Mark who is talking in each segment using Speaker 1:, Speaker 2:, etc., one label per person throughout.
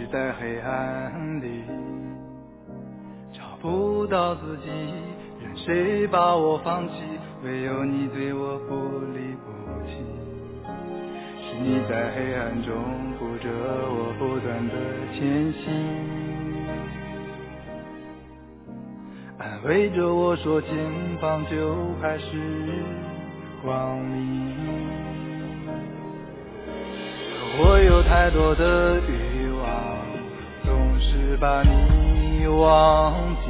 Speaker 1: 是在黑暗里找不到自己，任谁把我放弃，唯有你对我不离不弃。是你在黑暗中扶着我不断的前行，安慰着我说前方就还是光明。可我有太多的欲望，总是把你忘记，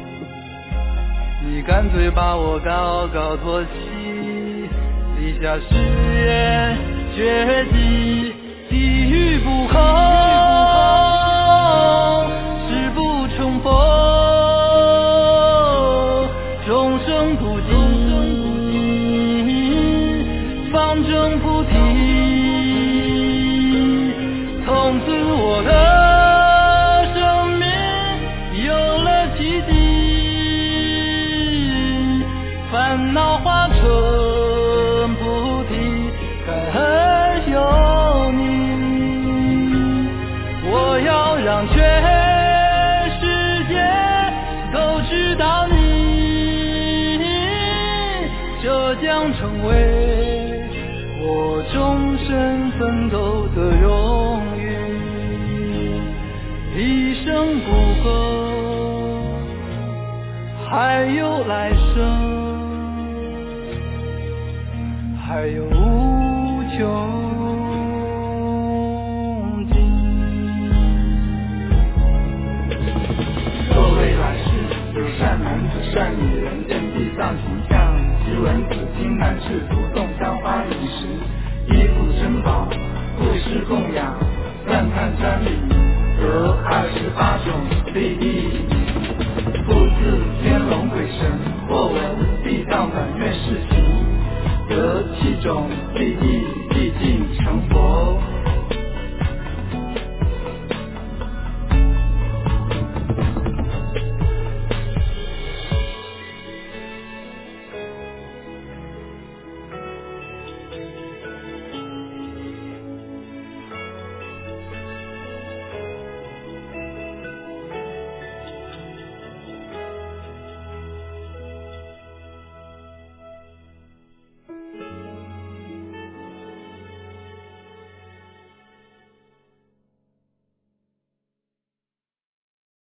Speaker 1: 你干脆把我高高托起，立下誓言决堤，地狱不空，誓不重逢，众生不尽，方正菩提。从此我的生命有了奇迹，烦恼化成菩提，感恩有你。我要让全世界都知道你，这将成为我终身奋斗的荣誉。一生不够，还有来生，还有无穷尽。
Speaker 2: 若未来世有善男子善女人见地藏形象，即闻子经南世读诵香花一时，衣服珍宝布施供养，赞叹瞻礼得28种利益。复自天龙鬼神或闻地藏本愿事情，得7种利益。